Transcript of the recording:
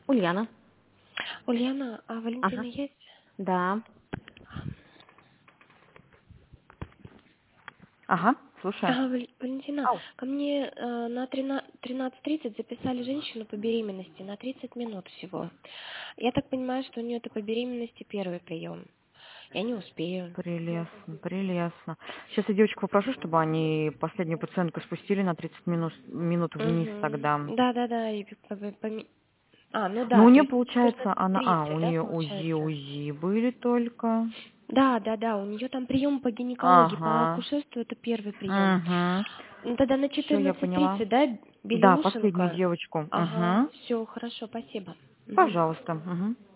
Ульяна. Ульяна, а Валентина Ага. есть? Да. Ага, слушаю. Ага, Валентина, Ау. ко мне на 13:30 записали женщину по беременности на 30 минут всего. Я так понимаю, что у нее это по беременности первый прием. Я не успею. Прелестно, прелестно. Сейчас я девочек попрошу, чтобы они последнюю пациентку спустили на 30 минут вниз тогда. Да. Ну Но да, у то нее, есть получается, она... 30, у да, нее получается? УЗИ были только. Да, у нее там прием по гинекологии, по Ага. акушерству это первый прием. Угу. Ну тогда на Все, я поняла. 14:30, да, Да, последнюю Белеушенко? девочку. Ага, Угу. все, хорошо, спасибо. Пожалуйста. Угу.